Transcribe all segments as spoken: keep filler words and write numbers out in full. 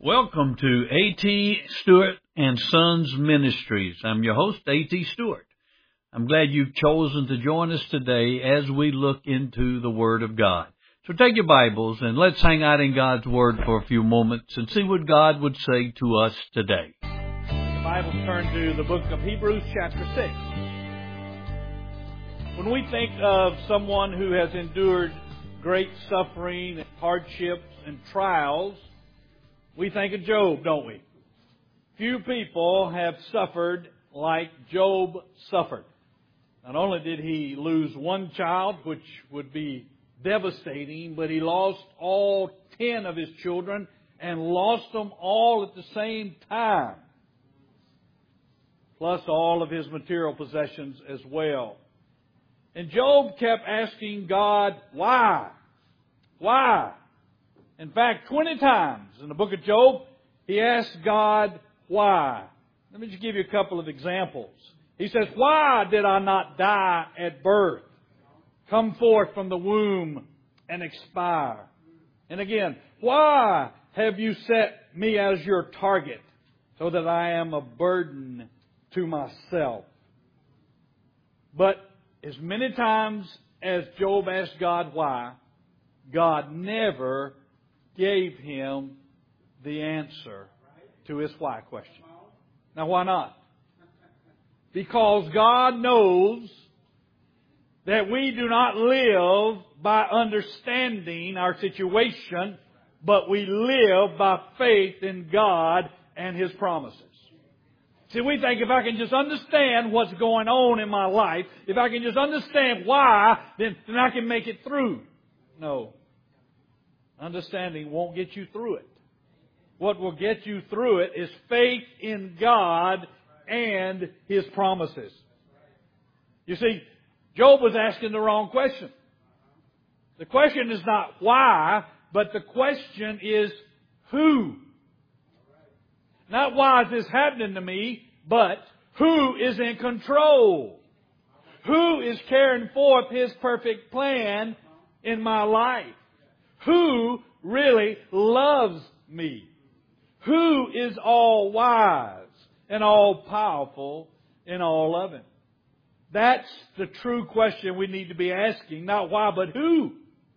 Welcome to A T. Stewart and Sons Ministries. I'm your host, A T. Stewart. I'm glad you've chosen to join us today as we look into the Word of God. So take your Bibles and let's hang out in God's Word for a few moments and see what God would say to us today. The Bible turn to the book of Hebrews chapter six. When we think of someone who has endured great suffering and hardships and trials, we think of Job, don't we? Few people have suffered like Job suffered. Not only did he lose one child, which would be devastating, but he lost all ten of his children and lost them all at the same time. Plus all of his material possessions as well. And Job kept asking God, why? Why? In fact, twenty times in the book of Job, he asked God, why? Let me just give you a couple of examples. He says, why did I not die at birth, come forth from the womb and expire? And again, why have you set me as your target so that I am a burden to myself? But as many times as Job asked God why, God never gave him the answer to his why question. Now, why not? Because God knows that we do not live by understanding our situation, but we live by faith in God and His promises. See, we think if I can just understand what's going on in my life, if I can just understand why, then, then I can make it through. No. Understanding won't get you through it. What will get you through it is faith in God and His promises. You see, Job was asking the wrong question. The question is not why, but the question is who. Not why is this happening to me, but who is in control? Who is carrying forth His perfect plan in my life? Who really loves me? Who is all wise and all powerful in all loving? That's the true question we need to be asking. Not why, but who.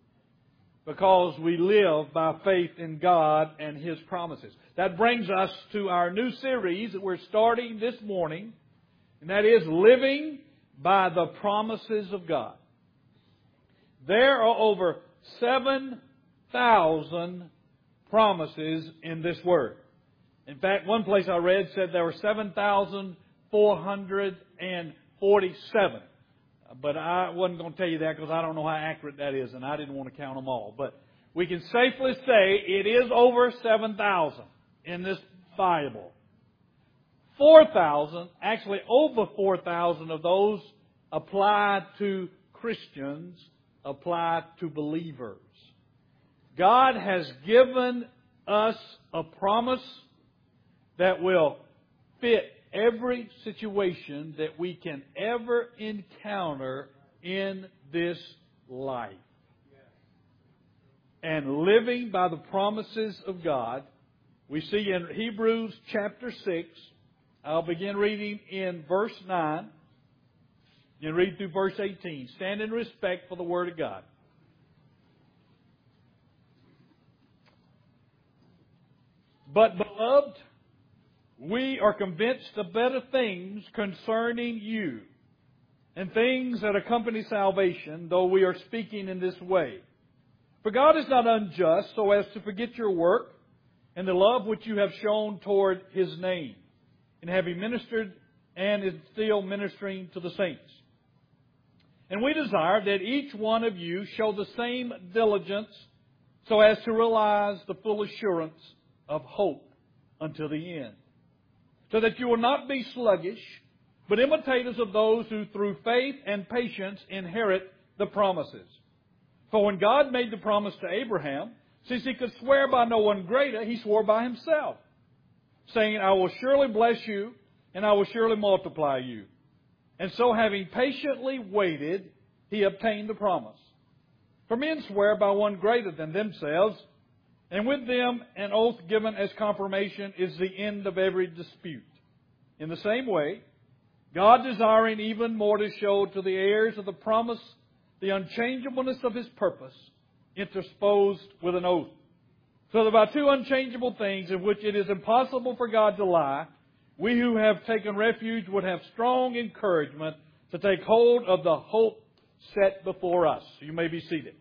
Because we live by faith in God and His promises. That brings us to our new series that we're starting this morning. And that is Living by the Promises of God. There are over seven thousand promises in this Word. In fact, one place I read said there were seven thousand four hundred forty-seven. But I wasn't going to tell you that because I don't know how accurate that is, and I didn't want to count them all. But we can safely say it is over seven thousand in this Bible. four thousand, actually over four thousand of those apply to Christians, apply to believers. God has given us a promise that will fit every situation that we can ever encounter in this life. And living by the promises of God, we see in Hebrews chapter six, I'll begin reading in verse nine, and read through verse eighteen. Stand in respect for the Word of God. But, beloved, we are convinced of better things concerning you, and things that accompany salvation, though we are speaking in this way. For God is not unjust, so as to forget your work and the love which you have shown toward His name, in having ministered and is still ministering to the saints. And we desire that each one of you show the same diligence, so as to realize the full assurance of hope until the end. So that you will not be sluggish, but imitators of those who through faith and patience inherit the promises. For when God made the promise to Abraham, since He could swear by no one greater, He swore by Himself, saying, I will surely bless you, and I will surely multiply you. And so having patiently waited, He obtained the promise. For men swear by one greater than themselves, And with them, an oath given as confirmation is the end of every dispute. In the same way, God, desiring even more to show to the heirs of the promise the unchangeableness of His purpose, interposed with an oath. So that by two unchangeable things in which it is impossible for God to lie, we who have taken refuge would have strong encouragement to take hold of the hope set before us. You may be seated.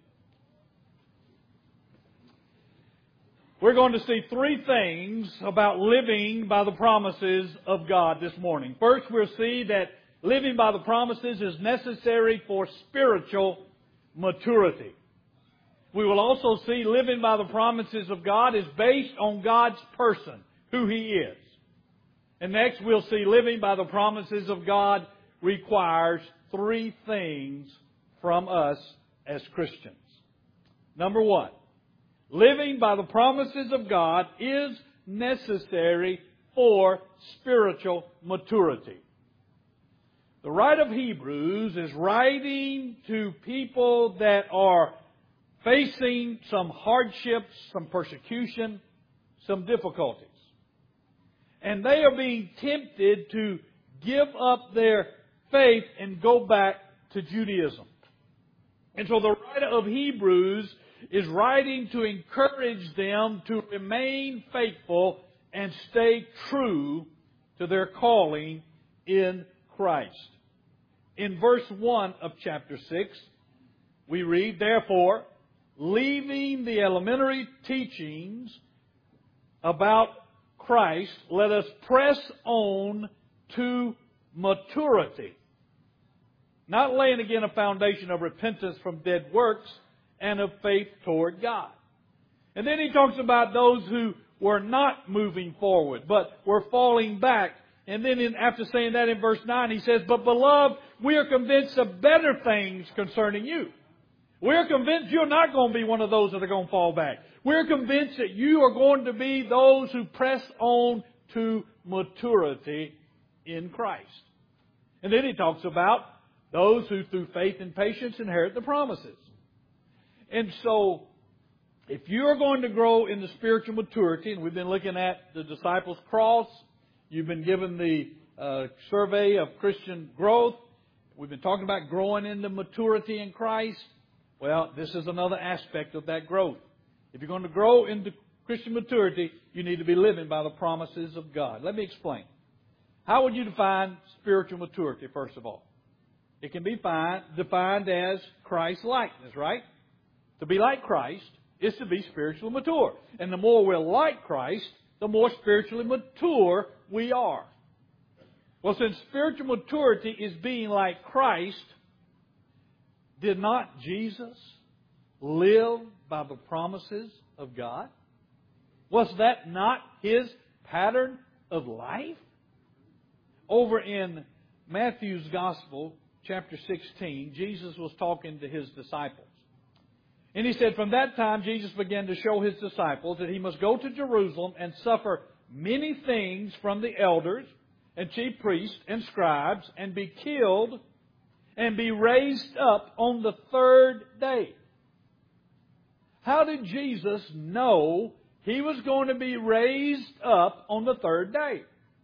We're going to see three things about living by the promises of God this morning. First, we'll see that living by the promises is necessary for spiritual maturity. We will also see living by the promises of God is based on God's person, who He is. And next, we'll see living by the promises of God requires three things from us as Christians. Number one, living by the promises of God is necessary for spiritual maturity. The writer of Hebrews is writing to people that are facing some hardships, some persecution, some difficulties. And they are being tempted to give up their faith and go back to Judaism. And so the writer of Hebrews is writing to encourage them to remain faithful and stay true to their calling in Christ. In verse one of chapter six, we read, "Therefore, leaving the elementary teachings about Christ, let us press on to maturity." Not laying again a foundation of repentance from dead works and of faith toward God. And then he talks about those who were not moving forward, but were falling back. And then in, after saying that in verse nine, he says, "But beloved, we are convinced of better things concerning you." We're convinced you're not going to be one of those that are going to fall back. We're convinced that you are going to be those who press on to maturity in Christ. And then he talks about those who through faith and patience inherit the promises. And so, if you're going to grow in the spiritual maturity, and we've been looking at the disciples' cross, you've been given the uh, survey of Christian growth, we've been talking about growing into maturity in Christ. Well, this is another aspect of that growth. If you're going to grow into Christian maturity, you need to be living by the promises of God. Let me explain. How would you define spiritual maturity, first of all? It can be defined, defined as Christ-likeness, right? To be like Christ is to be spiritually mature. And the more we're like Christ, the more spiritually mature we are. Well, since spiritual maturity is being like Christ, did not Jesus live by the promises of God? Was that not His pattern of life? Over in Matthew's Gospel, chapter sixteen, Jesus was talking to His disciples. And He said, "From that time Jesus began to show His disciples that He must go to Jerusalem and suffer many things from the elders and chief priests and scribes and be killed and be raised up on the third day." How did Jesus know He was going to be raised up on the third day?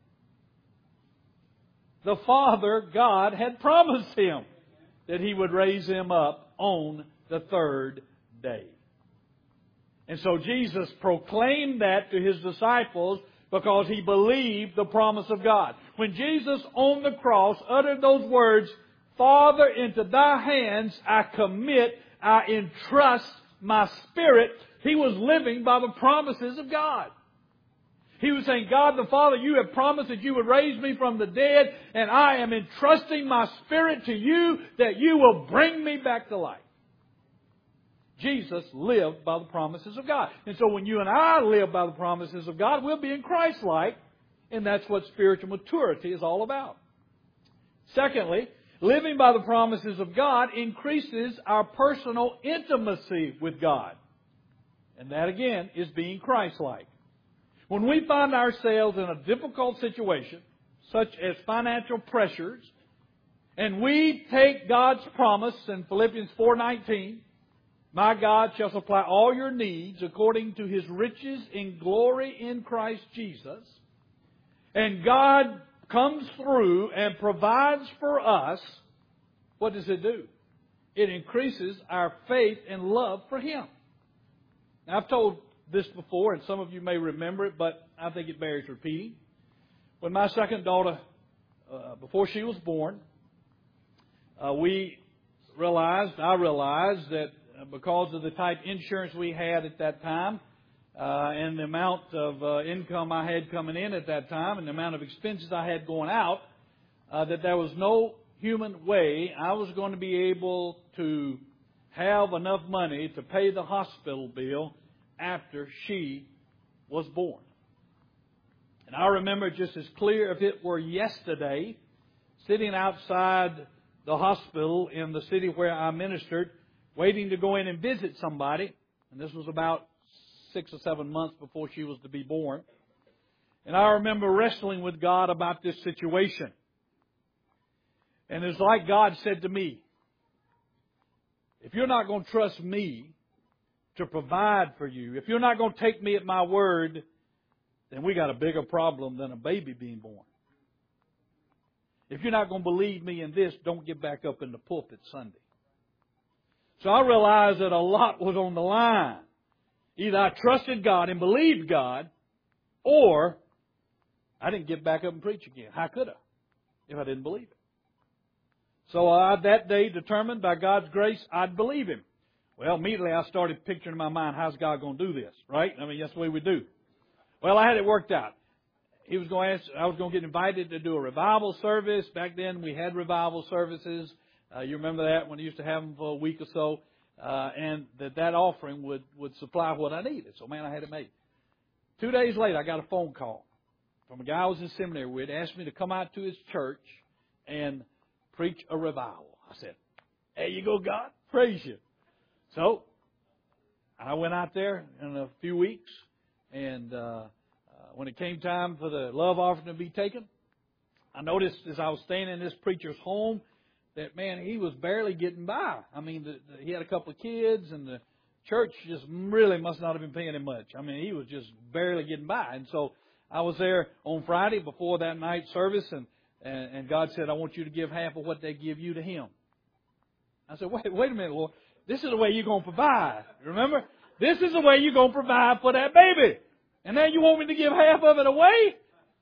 The Father, God, had promised Him that He would raise Him up on the third day. And so Jesus proclaimed that to His disciples because He believed the promise of God. When Jesus on the cross uttered those words, "Father, into Thy hands I commit, I entrust my spirit," He was living by the promises of God. He was saying, "God the Father, You have promised that You would raise me from the dead, and I am entrusting my spirit to You that You will bring me back to life." Jesus lived by the promises of God. And so when you and I live by the promises of God, we'll be in Christ-like, and that's what spiritual maturity is all about. Secondly, living by the promises of God increases our personal intimacy with God. And that, again, is being Christ-like. When we find ourselves in a difficult situation, such as financial pressures, and we take God's promise in Philippians four nineteen, My God shall supply all your needs according to His riches in glory in Christ Jesus. And God comes through and provides for us. What does it do? It increases our faith and love for Him. Now, I've told this before, and some of you may remember it, but I think it bears repeating. When my second daughter, uh, before she was born, uh, we realized, I realized that because of the type insurance we had at that time, uh, and the amount of uh, income I had coming in at that time, and the amount of expenses I had going out, uh, that there was no human way I was going to be able to have enough money to pay the hospital bill after she was born. And I remember just as clear if it were yesterday, sitting outside the hospital in the city where I ministered, waiting to go in and visit somebody. And this was about six or seven months before she was to be born. And I remember wrestling with God about this situation. And it's like God said to me, if you're not going to trust me to provide for you, if you're not going to take me at my word, then we got a bigger problem than a baby being born. If you're not going to believe me in this, don't get back up in the pulpit Sunday. So I realized that a lot was on the line. Either I trusted God and believed God, or I didn't get back up and preach again. How could I if I didn't believe it? So I that day determined by God's grace I'd believe Him. Well, immediately I started picturing in my mind, how's God going to do this, right? I mean, that's the way we do. Well, I had it worked out. He was going to ask, I was going to get invited to do a revival service. Back then we had revival services. Uh, you remember that when we used to have them for a week or so. Uh, and that that offering would, would supply what I needed. So, man, I had it made. Two days later, I got a phone call from a guy I was in seminary with. Asked me to come out to his church and preach a revival. I said, there you go, God. Praise you. So, I went out there in a few weeks. And uh, uh, when it came time for the love offering to be taken, I noticed as I was staying in this preacher's home that, man, he was barely getting by. I mean, the, the, he had a couple of kids, and the church just really must not have been paying him much. I mean, he was just barely getting by. And so I was there on Friday before that night service, and, and, and God said, I want you to give half of what they give you to Him. I said, wait, wait a minute, Lord. This is the way you're going to provide. Remember? This is the way you're going to provide for that baby. And now you want me to give half of it away?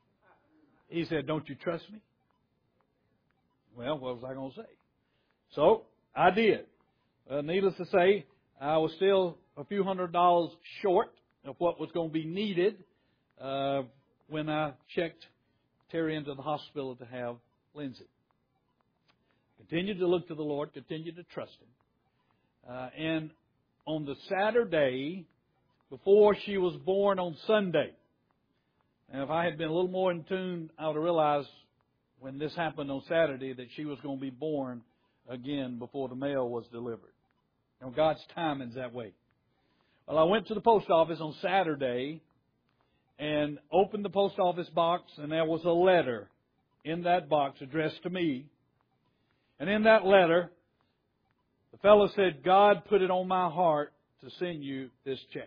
He said, don't you trust me? Well, what was I going to say? So, I did. Uh, needless to say, I was still a few hundred dollars short of what was going to be needed uh, when I checked Terry into the hospital to have Lindsay. Continued to look to the Lord, continued to trust Him. Uh, and on the Saturday before she was born on Sunday, and if I had been a little more in tune, I would have realized when this happened on Saturday that she was going to be born again before the mail was delivered. You know, God's timing's that way. Well, I went to the post office on Saturday and opened the post office box, and there was a letter in that box addressed to me. And in that letter, the fellow said, God put it on my heart to send you this check.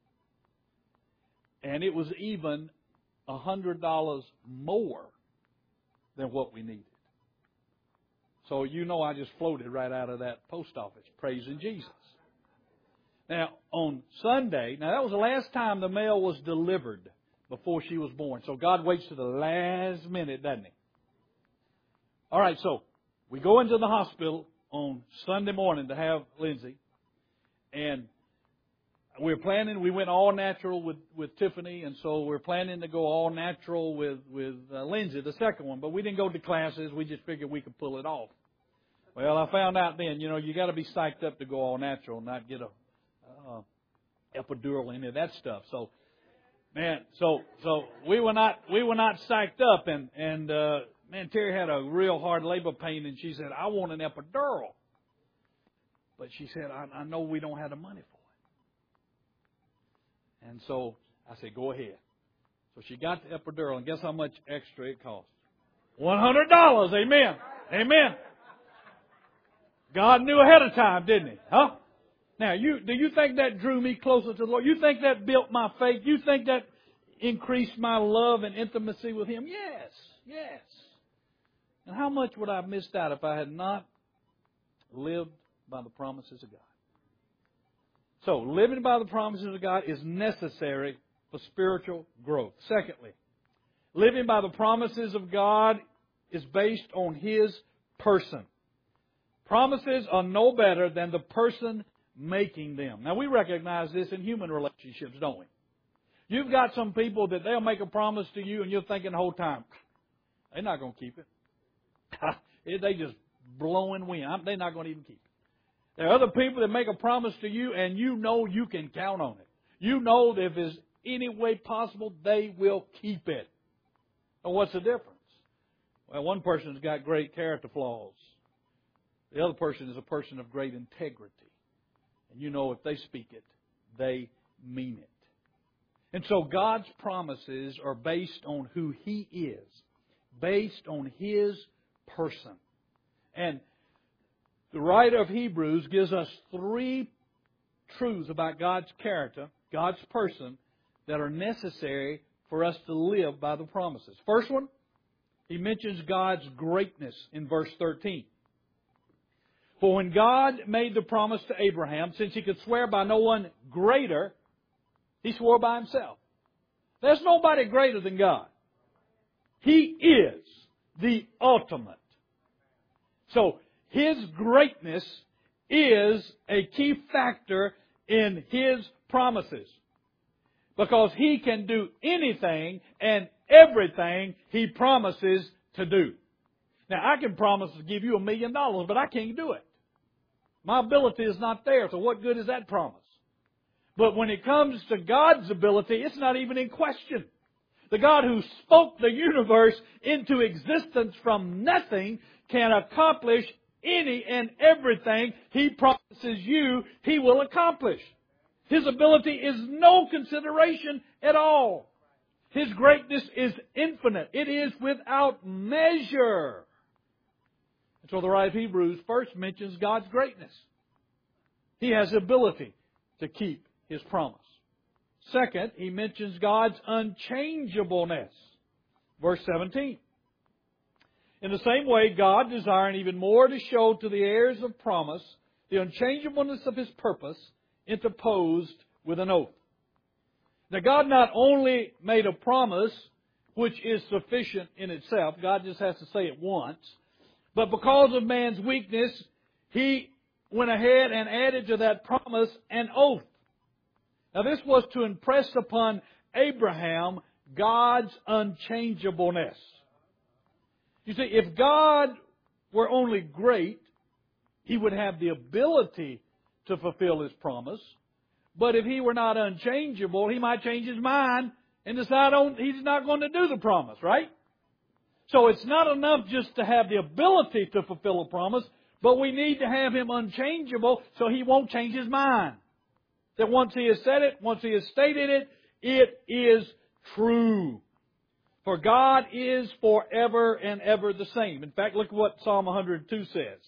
And it was even a hundred dollars more than what we needed. So you know I just floated right out of that post office, praising Jesus. Now, on Sunday, now that was the last time the mail was delivered before she was born. So God waits to the last minute, doesn't He? All right, so we go into the hospital on Sunday morning to have Lindsay. And we're planning, we went all natural with, with Tiffany, and so we're planning to go all natural with, with uh, Lindsay, the second one. But we didn't go to classes. We just figured we could pull it off. Well, I found out then, you know, you got to be psyched up to go all natural and not get a uh, epidural, any of that stuff. So, man, so so we were not we were not psyched up, and and uh, man, Terry had a real hard labor pain, and she said, I want an epidural. But she said, I, I know we don't have the money for it. And so I said, go ahead. So she got the epidural, and guess how much extra it cost? one hundred dollars. Amen. Amen. God knew ahead of time, didn't He? Huh? Now, you do you think that drew me closer to the Lord? You think that built my faith? You think that increased my love and intimacy with Him? Yes, yes. And how much would I have missed out if I had not lived by the promises of God? So, living by the promises of God is necessary for spiritual growth. Secondly, living by the promises of God is based on His person. Promises are no better than the person making them. Now, we recognize this in human relationships, don't we? You've got some people that they'll make a promise to you and you're thinking the whole time, they're not going to keep it. They just blowing wind. They're not going to even keep it. There are other people that make a promise to you and you know you can count on it. You know that if there's any way possible, they will keep it. Well, what's the difference? Well, one person's got great character flaws. The other person is a person of great integrity. And you know if they speak it, they mean it. And so God's promises are based on who He is, based on His person. And the writer of Hebrews gives us three truths about God's character, God's person, that are necessary for us to live by the promises. First one, he mentions God's greatness in verse thirteen. For when God made the promise to Abraham, since He could swear by no one greater, He swore by Himself. There's nobody greater than God. He is the ultimate. So, His greatness is a key factor in His promises. Because He can do anything and everything He promises to do. Now, I can promise to give you a million dollars, but I can't do it. My ability is not there, so what good is that promise? But when it comes to God's ability, it's not even in question. The God who spoke the universe into existence from nothing can accomplish any and everything He promises you He will accomplish. His ability is no consideration at all. His greatness is infinite. It is without measure. And so the writer of Hebrews first mentions God's greatness. He has the ability to keep His promise. Second, he mentions God's unchangeableness. Verse seventeen. In the same way, God, desiring even more to show to the heirs of promise the unchangeableness of His purpose, interposed with an oath. Now, God not only made a promise, which is sufficient in itself, God just has to say it once, but because of man's weakness, He went ahead and added to that promise an oath. Now, this was to impress upon Abraham God's unchangeableness. You see, if God were only great, He would have the ability to fulfill His promise. But if He were not unchangeable, He might change His mind and decide on He's not going to do the promise, right? So it's not enough just to have the ability to fulfill a promise, but we need to have Him unchangeable so He won't change His mind. That once He has said it, once He has stated it, it is true. For God is forever and ever the same. In fact, look at what Psalm one hundred two says.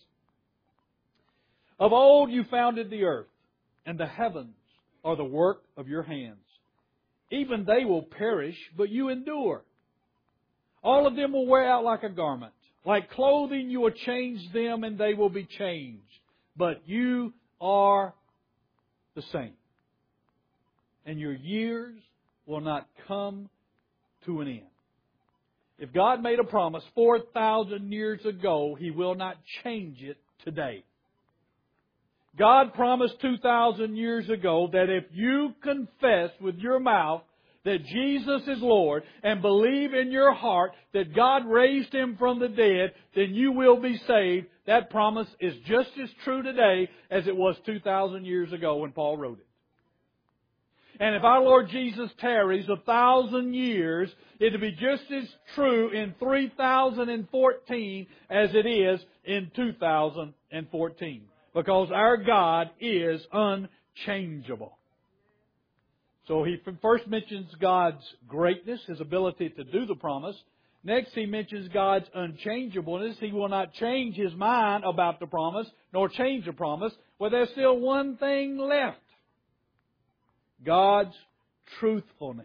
Of old you founded the earth, and the heavens are the work of your hands. Even they will perish, but you endure. All of them will wear out like a garment. Like clothing you will change them, and they will be changed. But you are the same. And your years will not come to an end. If God made a promise four thousand years ago, He will not change it today. God promised two thousand years ago that if you confess with your mouth that Jesus is Lord and believe in your heart that God raised Him from the dead, then you will be saved. That promise is just as true today as it was two thousand years ago when Paul wrote it. And if our Lord Jesus tarries a thousand years, it'll be just as true in three thousand fourteen as it is in two thousand fourteen. Because our God is unchangeable. So he first mentions God's greatness, His ability to do the promise. Next, he mentions God's unchangeableness. He will not change His mind about the promise, nor change the promise. Well, there's still one thing left. God's truthfulness.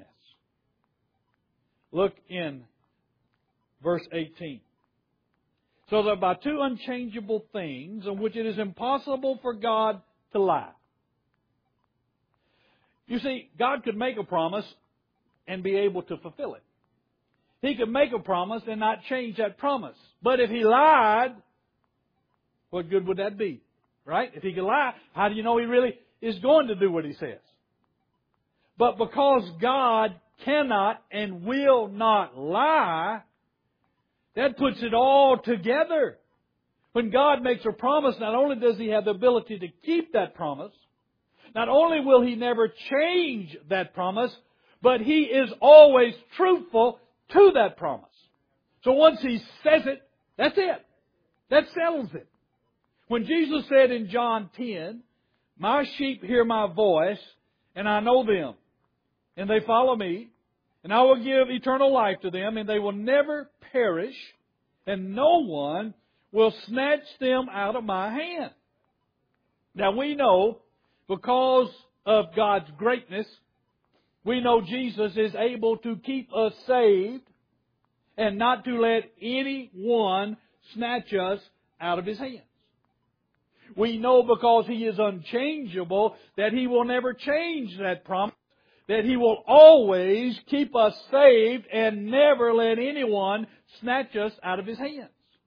Look in verse eighteen. So that by two unchangeable things in which it is impossible for God to lie. You see, God could make a promise and be able to fulfill it. He could make a promise and not change that promise. But if He lied, what good would that be? Right? If He could lie, how do you know He really is going to do what He says? But because God cannot and will not lie, that puts it all together. When God makes a promise, not only does He have the ability to keep that promise, not only will He never change that promise, but He is always truthful to that promise. So once He says it, that's it. That settles it. When Jesus said in John ten, "My sheep hear My voice, and I know them, and they follow Me, and I will give eternal life to them, and they will never perish, and no one will snatch them out of My hand." Now we know, because of God's greatness, we know Jesus is able to keep us saved and not to let anyone snatch us out of His hands. We know because He is unchangeable that He will never change that promise, that He will always keep us saved and never let anyone snatch us out of His hands.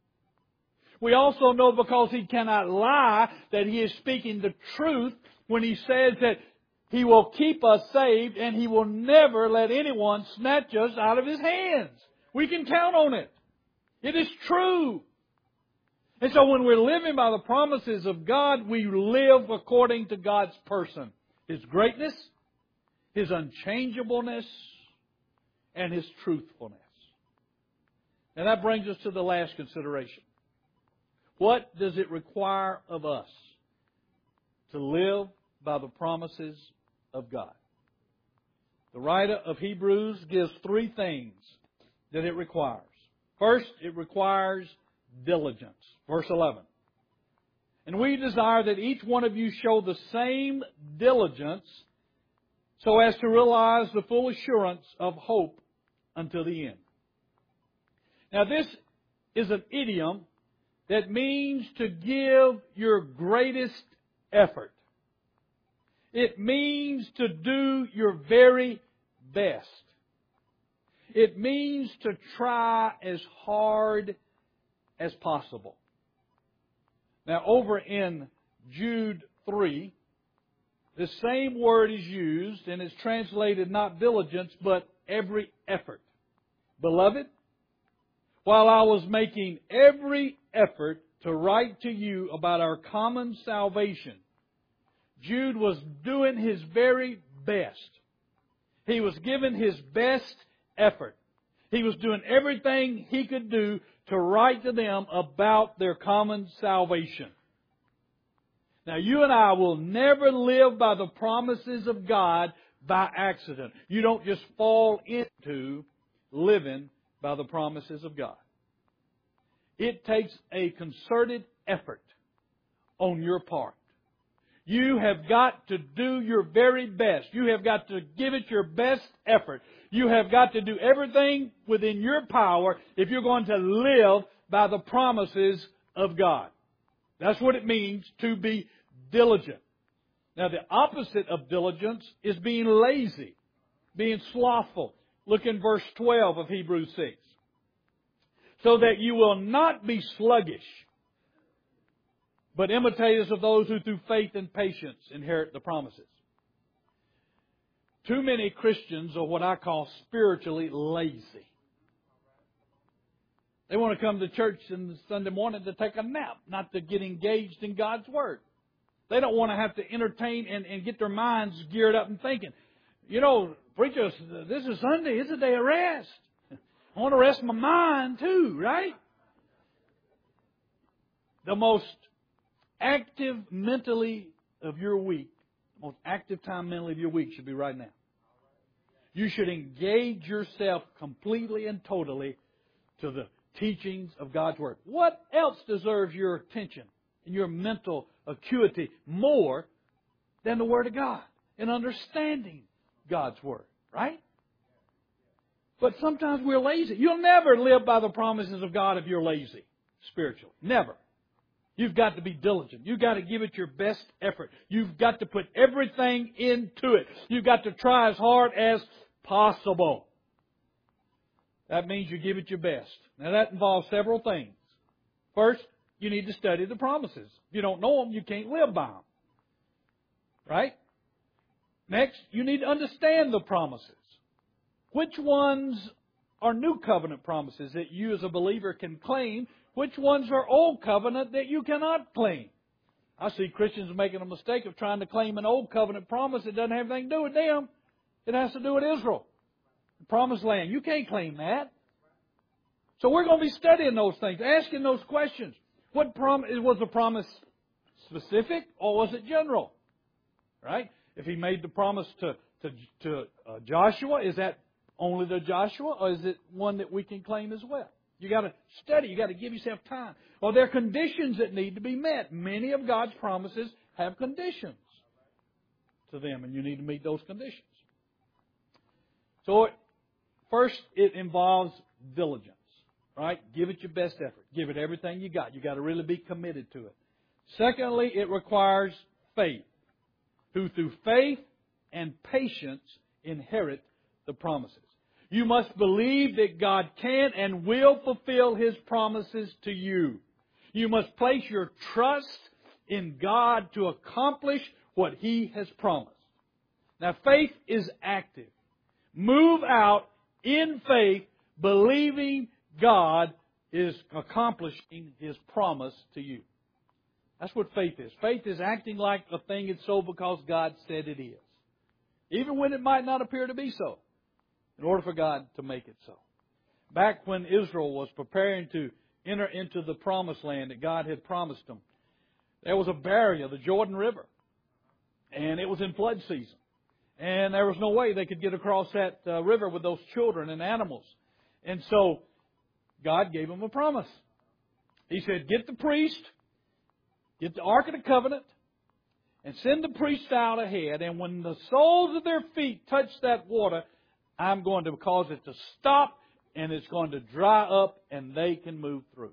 We also know because He cannot lie that He is speaking the truth when He says that He will keep us saved and He will never let anyone snatch us out of His hands. We can count on it. It is true. And so when we're living by the promises of God, we live according to God's person. His greatness, His unchangeableness, and His truthfulness. And that brings us to the last consideration. What does it require of us to live by the promises of God? The writer of Hebrews gives three things that it requires. First, it requires diligence. Verse eleven. "And we desire that each one of you show the same diligence so as to realize the full assurance of hope until the end." Now this is an idiom that means to give your greatest effort. It means to do your very best. It means to try as hard as possible. Now over in Jude three, the same word is used and is translated not diligence but every effort. "Beloved, while I was making every effort to write to you about our common salvation," Jude was doing his very best. He was giving his best effort. He was doing everything he could do to write to them about their common salvation. Now, you and I will never live by the promises of God by accident. You don't just fall into living by the promises of God. It takes a concerted effort on your part. You have got to do your very best. You have got to give it your best effort. You have got to do everything within your power if you're going to live by the promises of God. That's what it means to be diligent. Now, the opposite of diligence is being lazy, being slothful. Look in verse twelve of Hebrews six. "So that you will not be sluggish, but imitators of those who through faith and patience inherit the promises." Too many Christians are what I call spiritually lazy. They want to come to church on Sunday morning to take a nap, not to get engaged in God's Word. They don't want to have to entertain and, and get their minds geared up and thinking, you know, preacher, this is Sunday. It's a day of rest. I want to rest my mind too, right? The most active mentally of your week, the most active time mentally of your week should be right now. You should engage yourself completely and totally to the teachings of God's Word. What else deserves your attention and your mental acuity more than the Word of God in understanding God's Word, right? But sometimes we're lazy. You'll never live by the promises of God if you're lazy spiritually. Never. You've got to be diligent. You've got to give it your best effort. You've got to put everything into it. You've got to try as hard as possible. That means you give it your best. Now that involves several things. First, you need to study the promises. If you don't know them, you can't live by them. Right? Next, you need to understand the promises. Which ones are new covenant promises that you as a believer can claim? Which ones are old covenant that you cannot claim? I see Christians making a mistake of trying to claim an old covenant promise that doesn't have anything to do with them. It has to do with Israel, the promised land. You can't claim that. So we're going to be studying those things, asking those questions. What prom- was the promise specific or was it general? Right? If He made the promise to to, to uh, Joshua, is that only to Joshua, or is it one that we can claim as well? You got to study. You got to give yourself time. Well, there are conditions that need to be met. Many of God's promises have conditions to them, and you need to meet those conditions. So, first, it involves diligence. Right? Give it your best effort. Give it everything you got. You got to really be committed to it. Secondly, it requires faith, who through faith and patience inherit the promises. You must believe that God can and will fulfill His promises to you. You must place your trust in God to accomplish what He has promised. Now, faith is active. Move out in faith, believing God is accomplishing His promise to you. That's what faith is. Faith is acting like a thing is so because God said it is. Even when it might not appear to be so. In order for God to make it so. Back when Israel was preparing to enter into the promised land that God had promised them, there was a barrier, the Jordan River. And it was in flood season. And there was no way they could get across that uh, river with those children and animals. And so God gave them a promise. He said, get the priest, get the Ark of the Covenant, and send the priest out ahead. And when the soles of their feet touch that water, I'm going to cause it to stop, and it's going to dry up, and they can move through.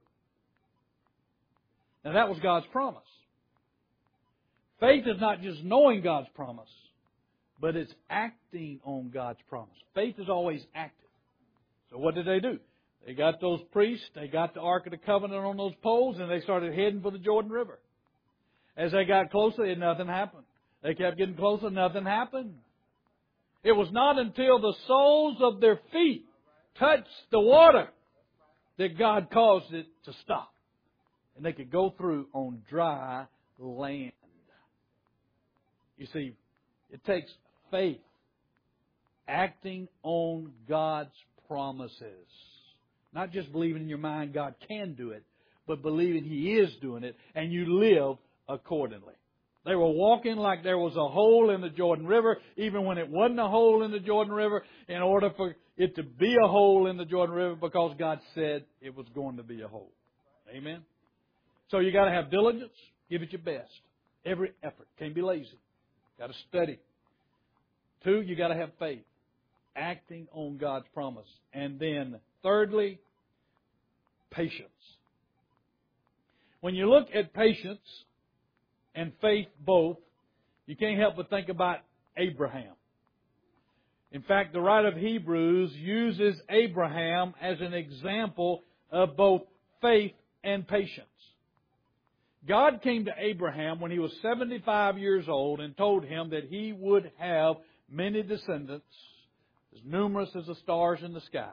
Now, that was God's promise. Faith is not just knowing God's promise, but it's acting on God's promise. Faith is always active. So what did they do? They got those priests, they got the Ark of the Covenant on those poles, and they started heading for the Jordan River. As they got closer, nothing happened. They kept getting closer, nothing happened. It was not until the soles of their feet touched the water that God caused it to stop. And they could go through on dry land. You see, it takes faith, acting on God's promises. Not just believing in your mind God can do it, but believing He is doing it, and you live accordingly. They were walking like there was a hole in the Jordan River, even when it wasn't a hole in the Jordan River, in order for it to be a hole in the Jordan River, because God said it was going to be a hole. Amen? So you got to have diligence. Give it your best. Every effort. Can't be lazy. Got to study. Two, you got to have faith. Acting on God's promise. And then, thirdly, patience. When you look at patience and faith both, you can't help but think about Abraham. In fact, the writer of Hebrews uses Abraham as an example of both faith and patience. God came to Abraham when he was seventy-five years old and told him that he would have many descendants, as numerous as the stars in the sky.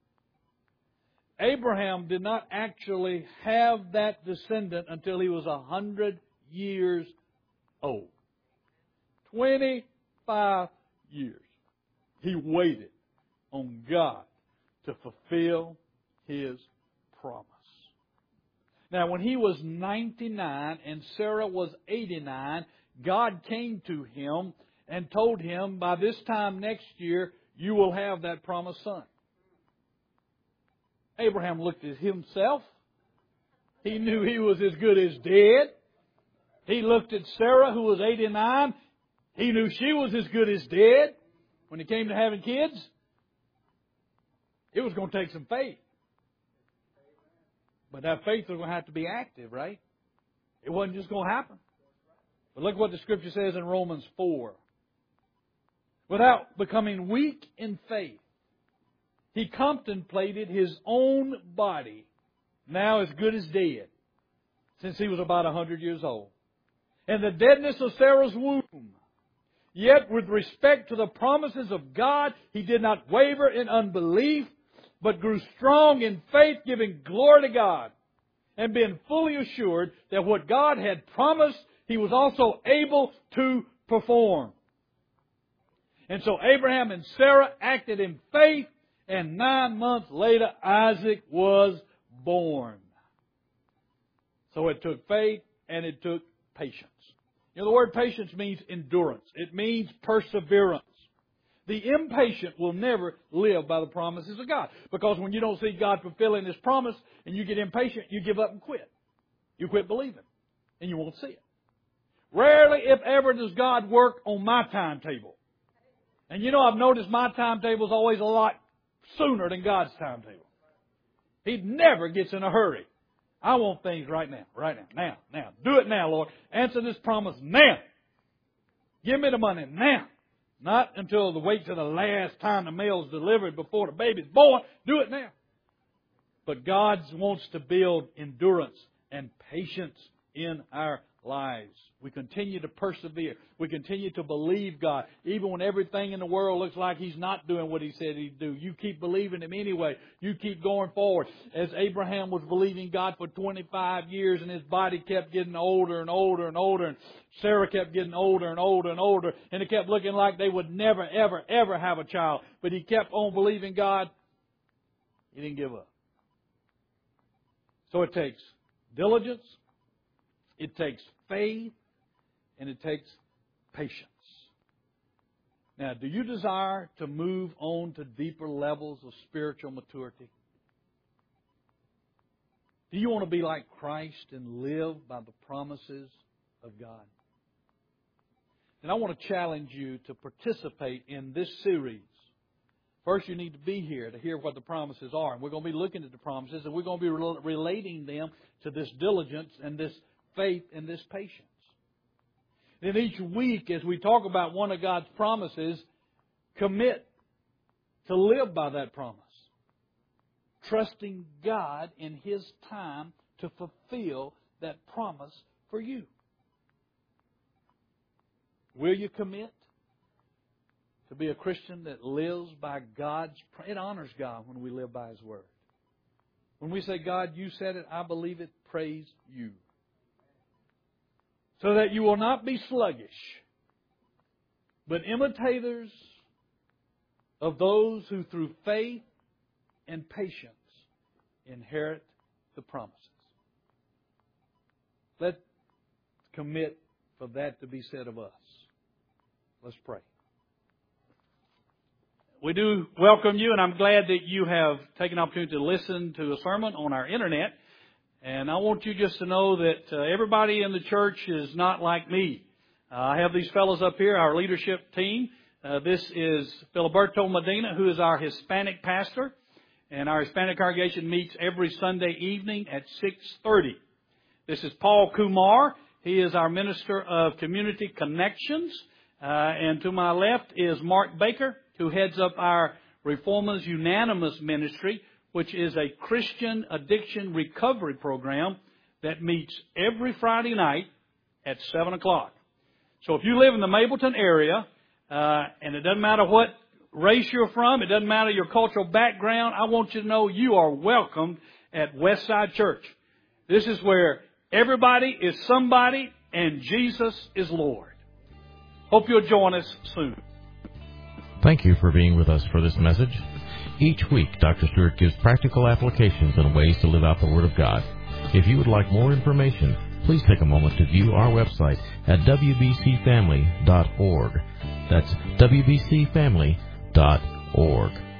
Abraham did not actually have that descendant until he was a hundred years old. Twenty-five years. He waited on God to fulfill His promise. Now, when he was ninety-nine and Sarah was eighty-nine, God came to him and told him, by this time next year, you will have that promised son. Abraham looked at himself. He knew he was as good as dead. He looked at Sarah, who was eighty-nine. He knew she was as good as dead when it came to having kids. It was going to take some faith. But that faith was going to have to be active, right? It wasn't just going to happen. But look what the Scripture says in Romans four. Without becoming weak in faith, he contemplated his own body, now as good as dead, since he was about a hundred years old, and the deadness of Sarah's womb. Yet with respect to the promises of God, he did not waver in unbelief, but grew strong in faith, giving glory to God, and being fully assured that what God had promised, He was also able to perform. And so Abraham and Sarah acted in faith, and nine months later, Isaac was born. So it took faith and it took patience. You know, the word patience means endurance. It means perseverance. The impatient will never live by the promises of God. Because when you don't see God fulfilling His promise and you get impatient, you give up and quit. You quit believing. And you won't see it. Rarely, if ever, does God work on my timetable. And you know, I've noticed my timetable is always a lot sooner than God's timetable. He never gets in a hurry. I want things right now, right now, now, now. Do it now, Lord. Answer this promise now. Give me the money now. Not until the wait till the last time the mail's delivered before the baby's born. Do it now. But God wants to build endurance and patience in our lives. We continue to persevere. We continue to believe God. Even when everything in the world looks like He's not doing what He said He'd do. You keep believing Him anyway. You keep going forward. As Abraham was believing God for twenty-five years and his body kept getting older and older and older. And Sarah kept getting older and older and older. And it kept looking like they would never, ever, ever have a child. But he kept on believing God. He didn't give up. So it takes diligence. It takes faith. And it takes patience. Now, do you desire to move on to deeper levels of spiritual maturity? Do you want to be like Christ and live by the promises of God? And I want to challenge you to participate in this series. First, you need to be here to hear what the promises are. And we're going to be looking at the promises, and we're going to be relating them to this diligence and this faith and this patience. Then each week, as we talk about one of God's promises, commit to live by that promise. Trusting God in His time to fulfill that promise for you. Will you commit to be a Christian that lives by God's... It honors God when we live by His Word. When we say, God, you said it, I believe it, praise you. So that you will not be sluggish, but imitators of those who through faith and patience inherit the promises. Let's commit for that to be said of us. Let's pray. We do welcome you, and I'm glad that you have taken the opportunity to listen to a sermon on our internet. And I want you just to know that uh, everybody in the church is not like me. Uh, I have these fellows up here, our leadership team. Uh, this is Filiberto Medina, who is our Hispanic pastor. And our Hispanic congregation meets every Sunday evening at six thirty. This is Paul Kumar. He is our Minister of Community Connections. Uh, and to my left is Mark Baker, who heads up our Reformers Unanimous Ministry, which is a Christian addiction recovery program that meets every Friday night at seven o'clock. So if you live in the Mableton area, uh, and it doesn't matter what race you're from, it doesn't matter your cultural background, I want you to know you are welcomed at Westside Church. This is where everybody is somebody and Jesus is Lord. Hope you'll join us soon. Thank you for being with us for this message. Each week, Doctor Stewart gives practical applications and ways to live out the Word of God. If you would like more information, please take a moment to view our website at w b c family dot org. That's w b c family dot org.